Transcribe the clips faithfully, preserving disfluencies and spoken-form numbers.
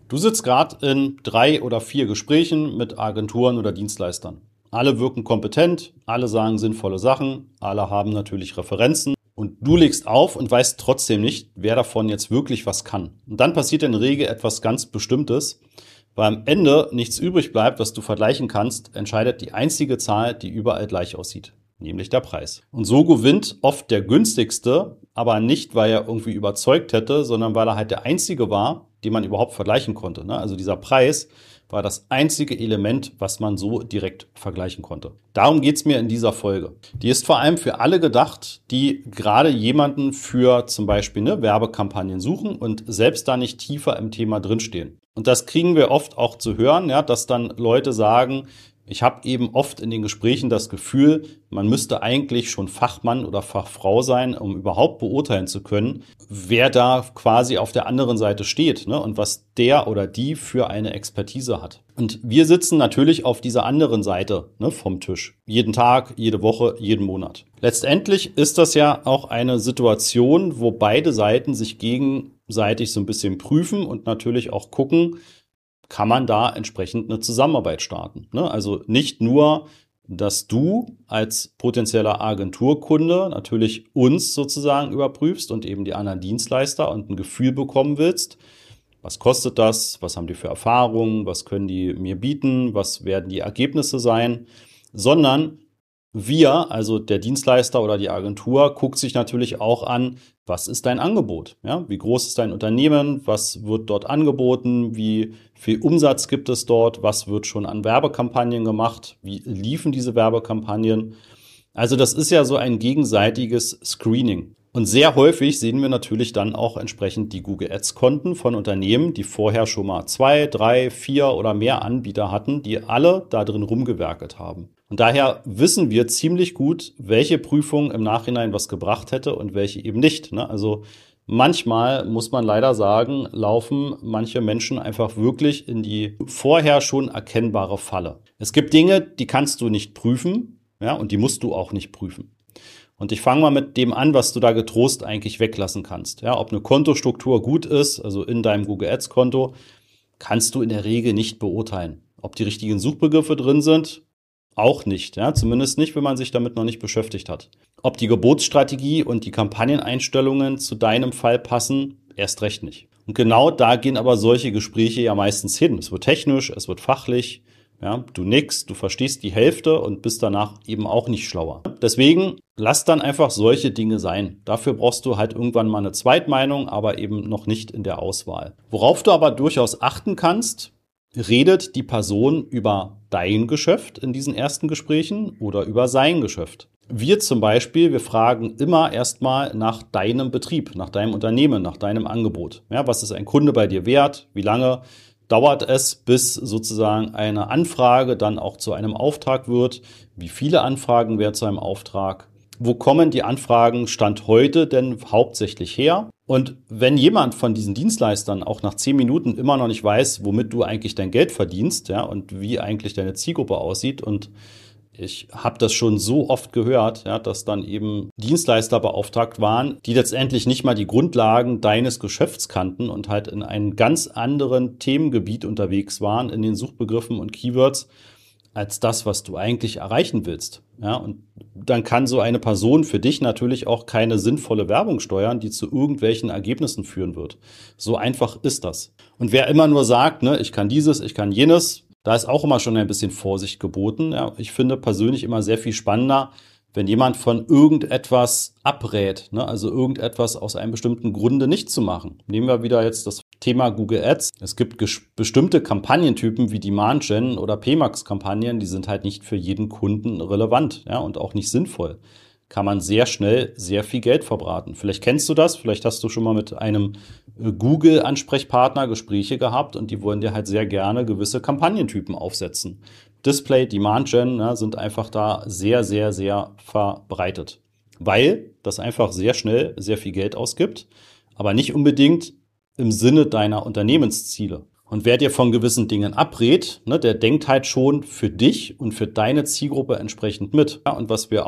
Du sitzt gerade in drei oder vier Gesprächen mit Agenturen oder Dienstleistern. Alle wirken kompetent, alle sagen sinnvolle Sachen, alle haben natürlich Referenzen und du legst auf und weißt trotzdem nicht, wer davon jetzt wirklich was kann. Und dann passiert in der Regel etwas ganz Bestimmtes, weil am Ende nichts übrig bleibt, was du vergleichen kannst, entscheidet die einzige Zahl, die überall gleich aussieht, nämlich der Preis. Und so gewinnt oft der günstigste, aber nicht, weil er irgendwie überzeugt hätte, sondern weil er halt der einzige war, den man überhaupt vergleichen konnte. Also dieser Preis war das einzige Element, was man so direkt vergleichen konnte. Darum geht's mir in dieser Folge. Die ist vor allem für alle gedacht, die gerade jemanden für zum Beispiel eine Werbekampagnen suchen und selbst da nicht tiefer im Thema drinstehen. Und das kriegen wir oft auch zu hören, ja, dass dann Leute sagen, ich habe eben oft in den Gesprächen das Gefühl, man müsste eigentlich schon Fachmann oder Fachfrau sein, um überhaupt beurteilen zu können, wer da quasi auf der anderen Seite steht, ne, und was der oder die für eine Expertise hat. Und wir sitzen natürlich auf dieser anderen Seite, ne, vom Tisch. Jeden Tag, jede Woche, jeden Monat. Letztendlich ist das ja auch eine Situation, wo beide Seiten sich gegenseitig so ein bisschen prüfen und natürlich auch gucken, kann man da entsprechend eine Zusammenarbeit starten. Ne? Also nicht nur, dass du als potenzieller Agenturkunde natürlich uns sozusagen überprüfst und eben die anderen Dienstleister und ein Gefühl bekommen willst, was kostet das, was haben die für Erfahrungen, was können die mir bieten, was werden die Ergebnisse sein, sondern wir, also der Dienstleister oder die Agentur, guckt sich natürlich auch an, was ist dein Angebot? Ja, wie groß ist dein Unternehmen? Was wird dort angeboten? Wie viel Umsatz gibt es dort? Was wird schon an Werbekampagnen gemacht? Wie liefen diese Werbekampagnen? Also das ist ja so ein gegenseitiges Screening. Und sehr häufig sehen wir natürlich dann auch entsprechend die Google Ads Konten von Unternehmen, die vorher schon mal zwei, drei, vier oder mehr Anbieter hatten, die alle da drin rumgewerkelt haben. Und daher wissen wir ziemlich gut, welche Prüfung im Nachhinein was gebracht hätte und welche eben nicht. Also manchmal, muss man leider sagen, laufen manche Menschen einfach wirklich in die vorher schon erkennbare Falle. Es gibt Dinge, die kannst du nicht prüfen, ja, und die musst du auch nicht prüfen. Und ich fange mal mit dem an, was du da getrost eigentlich weglassen kannst. Ja, ob eine Kontostruktur gut ist, also in deinem Google Ads Konto, kannst du in der Regel nicht beurteilen. Ob die richtigen Suchbegriffe drin sind, auch nicht. Ja, zumindest nicht, wenn man sich damit noch nicht beschäftigt hat. Ob die Gebotsstrategie und die Kampagneneinstellungen zu deinem Fall passen, erst recht nicht. Und genau da gehen aber solche Gespräche ja meistens hin. Es wird technisch, es wird fachlich. Ja, du nix, du verstehst die Hälfte und bist danach eben auch nicht schlauer. Deswegen lass dann einfach solche Dinge sein. Dafür brauchst du halt irgendwann mal eine Zweitmeinung, aber eben noch nicht in der Auswahl. Worauf du aber durchaus achten kannst, redet die Person über dein Geschäft in diesen ersten Gesprächen oder über sein Geschäft. Wir zum Beispiel, wir fragen immer erstmal nach deinem Betrieb, nach deinem Unternehmen, nach deinem Angebot. Ja, was ist ein Kunde bei dir wert? Wie lange dauert es, bis sozusagen eine Anfrage dann auch zu einem Auftrag wird? Wie viele Anfragen werden zu einem Auftrag? Wo kommen die Anfragen Stand heute denn hauptsächlich her? Und wenn jemand von diesen Dienstleistern auch nach zehn Minuten immer noch nicht weiß, womit du eigentlich dein Geld verdienst, ja, und wie eigentlich deine Zielgruppe aussieht, und ich habe das schon so oft gehört, ja, dass dann eben Dienstleister beauftragt waren, die letztendlich nicht mal die Grundlagen deines Geschäfts kannten und halt in einem ganz anderen Themengebiet unterwegs waren, in den Suchbegriffen und Keywords, als das, was du eigentlich erreichen willst. Ja, und dann kann so eine Person für dich natürlich auch keine sinnvolle Werbung steuern, die zu irgendwelchen Ergebnissen führen wird. So einfach ist das. Und wer immer nur sagt, ne, ich kann dieses, ich kann jenes, da ist auch immer schon ein bisschen Vorsicht geboten. Ja, ich finde persönlich immer sehr viel spannender, wenn jemand von irgendetwas abrät, ne, also irgendetwas aus einem bestimmten Grunde nicht zu machen. Nehmen wir wieder jetzt das Thema Google Ads. Es gibt bestimmte Kampagnentypen wie Demand Gen oder P MAX-Kampagnen, die sind halt nicht für jeden Kunden relevant, ja, und auch nicht sinnvoll. Kann man sehr schnell sehr viel Geld verbraten. Vielleicht kennst du das, vielleicht hast du schon mal mit einem Google-Ansprechpartner Gespräche gehabt und die wollen dir halt sehr gerne gewisse Kampagnentypen aufsetzen. Display, Demand Gen, ja, sind einfach da sehr, sehr, sehr verbreitet, weil das einfach sehr schnell sehr viel Geld ausgibt, aber nicht unbedingt im Sinne deiner Unternehmensziele. Und wer dir von gewissen Dingen abrät, ne, der denkt halt schon für dich und für deine Zielgruppe entsprechend mit. Ja, und was wir auch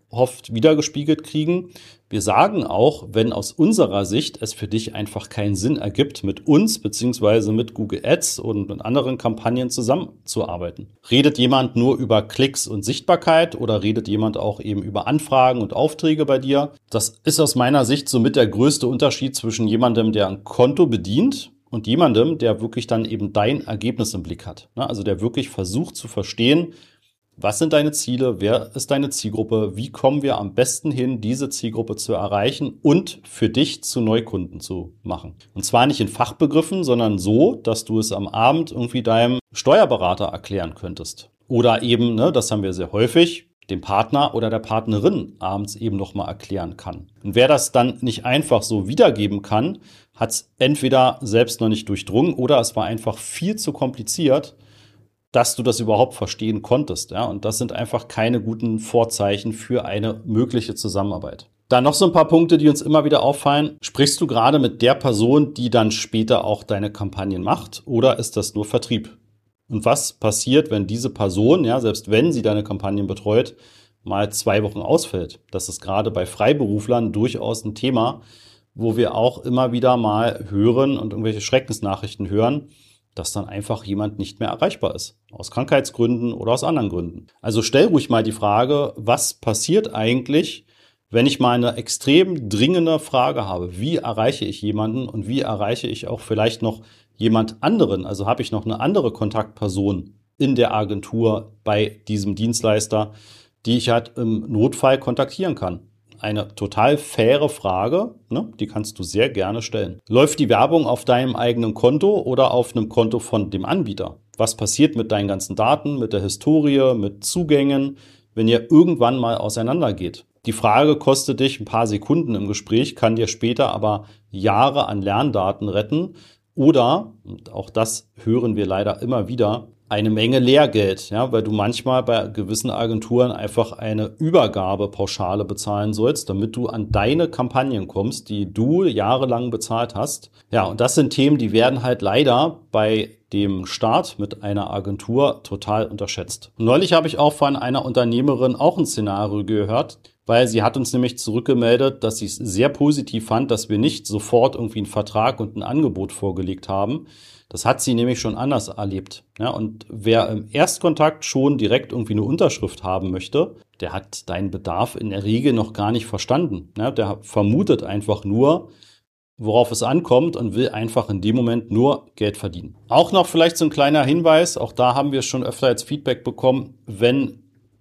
oft wiedergespiegelt kriegen. Wir sagen auch, wenn aus unserer Sicht es für dich einfach keinen Sinn ergibt, mit uns beziehungsweise mit Google Ads und mit anderen Kampagnen zusammenzuarbeiten. Redet jemand nur über Klicks und Sichtbarkeit oder redet jemand auch eben über Anfragen und Aufträge bei dir? Das ist aus meiner Sicht somit der größte Unterschied zwischen jemandem, der ein Konto bedient, und jemandem, der wirklich dann eben dein Ergebnis im Blick hat. Also der wirklich versucht zu verstehen, was sind deine Ziele, wer ist deine Zielgruppe, wie kommen wir am besten hin, diese Zielgruppe zu erreichen und für dich zu Neukunden zu machen. Und zwar nicht in Fachbegriffen, sondern so, dass du es am Abend irgendwie deinem Steuerberater erklären könntest. Oder eben, ne, das haben wir sehr häufig, dem Partner oder der Partnerin abends eben nochmal erklären kann. Und wer das dann nicht einfach so wiedergeben kann, hat es entweder selbst noch nicht durchdrungen oder es war einfach viel zu kompliziert, dass du das überhaupt verstehen konntest. Ja? Und das sind einfach keine guten Vorzeichen für eine mögliche Zusammenarbeit. Dann noch so ein paar Punkte, die uns immer wieder auffallen. Sprichst du gerade mit der Person, die dann später auch deine Kampagnen macht, oder ist das nur Vertrieb? Und was passiert, wenn diese Person, ja, selbst wenn sie deine Kampagnen betreut, mal zwei Wochen ausfällt? Das ist gerade bei Freiberuflern durchaus ein Thema, wo wir auch immer wieder mal hören und irgendwelche Schreckensnachrichten hören, dass dann einfach jemand nicht mehr erreichbar ist. Aus Krankheitsgründen oder aus anderen Gründen. Also stell ruhig mal die Frage, was passiert eigentlich, wenn ich mal eine extrem dringende Frage habe? Wie erreiche ich jemanden und wie erreiche ich auch vielleicht noch jemand anderen? Also habe ich noch eine andere Kontaktperson in der Agentur bei diesem Dienstleister, die ich halt im Notfall kontaktieren kann? Eine total faire Frage, ne? Die kannst du sehr gerne stellen. Läuft die Werbung auf deinem eigenen Konto oder auf einem Konto von dem Anbieter? Was passiert mit deinen ganzen Daten, mit der Historie, mit Zugängen, wenn ihr irgendwann mal auseinandergeht? Die Frage kostet dich ein paar Sekunden im Gespräch, kann dir später aber Jahre an Lerndaten retten oder, und auch das hören wir leider immer wieder, eine Menge Lehrgeld, ja, weil du manchmal bei gewissen Agenturen einfach eine Übergabepauschale bezahlen sollst, damit du an deine Kampagnen kommst, die du jahrelang bezahlt hast. Ja, und das sind Themen, die werden halt leider bei dem Start mit einer Agentur total unterschätzt. Neulich habe ich auch von einer Unternehmerin auch ein Szenario gehört, weil sie hat uns nämlich zurückgemeldet, dass sie es sehr positiv fand, dass wir nicht sofort irgendwie einen Vertrag und ein Angebot vorgelegt haben. Das hat sie nämlich schon anders erlebt. Ja, und wer im Erstkontakt schon direkt irgendwie eine Unterschrift haben möchte, der hat deinen Bedarf in der Regel noch gar nicht verstanden. Ja, der vermutet einfach nur, worauf es ankommt und will einfach in dem Moment nur Geld verdienen. Auch noch vielleicht so ein kleiner Hinweis, auch da haben wir schon öfter als Feedback bekommen, wenn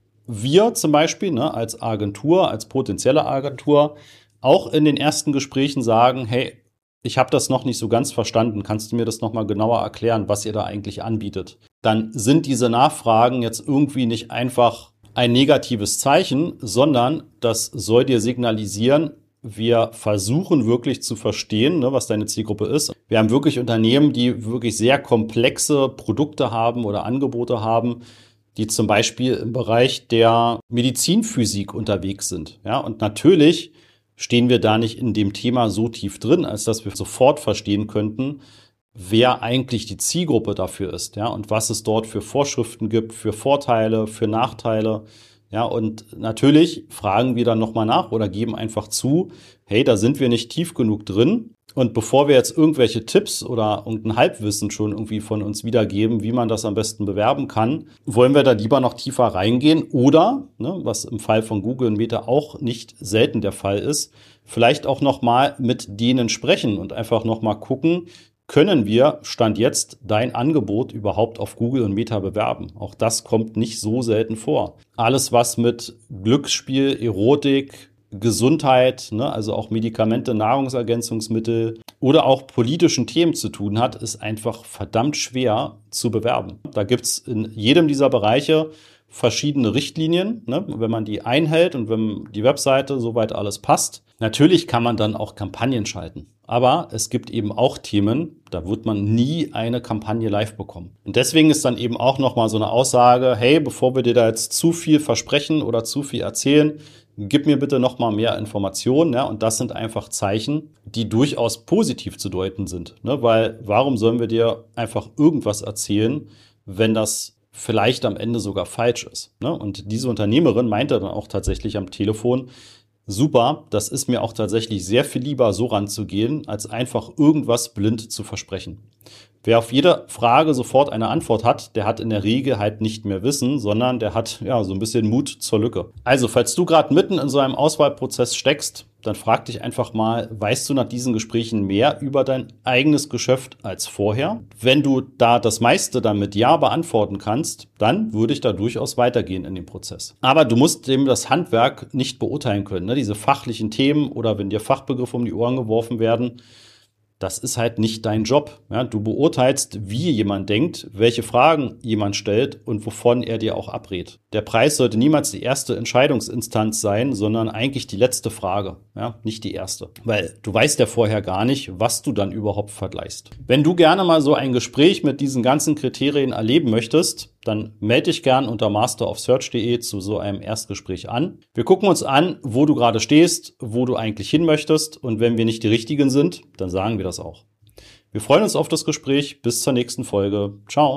wir zum Beispiel ne, als Agentur, als potenzielle Agentur auch in den ersten Gesprächen sagen, hey, ich habe das noch nicht so ganz verstanden, kannst du mir das nochmal genauer erklären, was ihr da eigentlich anbietet? Dann sind diese Nachfragen jetzt irgendwie nicht einfach ein negatives Zeichen, sondern das soll dir signalisieren, wir versuchen wirklich zu verstehen, ne, was deine Zielgruppe ist. Wir haben wirklich Unternehmen, die wirklich sehr komplexe Produkte haben oder Angebote haben, die zum Beispiel im Bereich der Medizinphysik unterwegs sind. Ja, und natürlich stehen wir da nicht in dem Thema so tief drin, als dass wir sofort verstehen könnten, wer eigentlich die Zielgruppe dafür ist, ja, und was es dort für Vorschriften gibt, für Vorteile, für Nachteile. Ja, und natürlich fragen wir dann nochmal nach oder geben einfach zu, hey, da sind wir nicht tief genug drin. Und bevor wir jetzt irgendwelche Tipps oder irgendein Halbwissen schon irgendwie von uns wiedergeben, wie man das am besten bewerben kann, wollen wir da lieber noch tiefer reingehen oder, ne, was im Fall von Google und Meta auch nicht selten der Fall ist, vielleicht auch nochmal mit denen sprechen und einfach nochmal gucken, können wir, Stand jetzt, dein Angebot überhaupt auf Google und Meta bewerben? Auch das kommt nicht so selten vor. Alles, was mit Glücksspiel, Erotik, Gesundheit, ne, also auch Medikamente, Nahrungsergänzungsmittel oder auch politischen Themen zu tun hat, ist einfach verdammt schwer zu bewerben. Da gibt's in jedem dieser Bereiche verschiedene Richtlinien, ne, wenn man die einhält und wenn die Webseite soweit alles passt. Natürlich kann man dann auch Kampagnen schalten. Aber es gibt eben auch Themen, da wird man nie eine Kampagne live bekommen. Und deswegen ist dann eben auch nochmal so eine Aussage, hey, bevor wir dir da jetzt zu viel versprechen oder zu viel erzählen, gib mir bitte nochmal mehr Informationen. Ja? Und das sind einfach Zeichen, die durchaus positiv zu deuten sind. Ne? Weil warum sollen wir dir einfach irgendwas erzählen, wenn das vielleicht am Ende sogar falsch ist. Ne? Und diese Unternehmerin meinte dann auch tatsächlich am Telefon, super, das ist mir auch tatsächlich sehr viel lieber, so ranzugehen, als einfach irgendwas blind zu versprechen. Wer auf jede Frage sofort eine Antwort hat, der hat in der Regel halt nicht mehr Wissen, sondern der hat ja so ein bisschen Mut zur Lücke. Also, falls du gerade mitten in so einem Auswahlprozess steckst, dann frag dich einfach mal, weißt du nach diesen Gesprächen mehr über dein eigenes Geschäft als vorher? Wenn du da das meiste dann mit Ja beantworten kannst, dann würde ich da durchaus weitergehen in dem Prozess. Aber du musst eben das Handwerk nicht beurteilen können, ne? Diese fachlichen Themen oder wenn dir Fachbegriffe um die Ohren geworfen werden, das ist halt nicht dein Job. Ja, du beurteilst, wie jemand denkt, welche Fragen jemand stellt und wovon er dir auch abrät. Der Preis sollte niemals die erste Entscheidungsinstanz sein, sondern eigentlich die letzte Frage, ja, nicht die erste. Weil du weißt ja vorher gar nicht, was du dann überhaupt vergleichst. Wenn du gerne mal so ein Gespräch mit diesen ganzen Kriterien erleben möchtest, dann melde dich gern unter master of search punkt de zu so einem Erstgespräch an. Wir gucken uns an, wo du gerade stehst, wo du eigentlich hin möchtest und wenn wir nicht die Richtigen sind, dann sagen wir das auch. Wir freuen uns auf das Gespräch. Bis zur nächsten Folge. Ciao.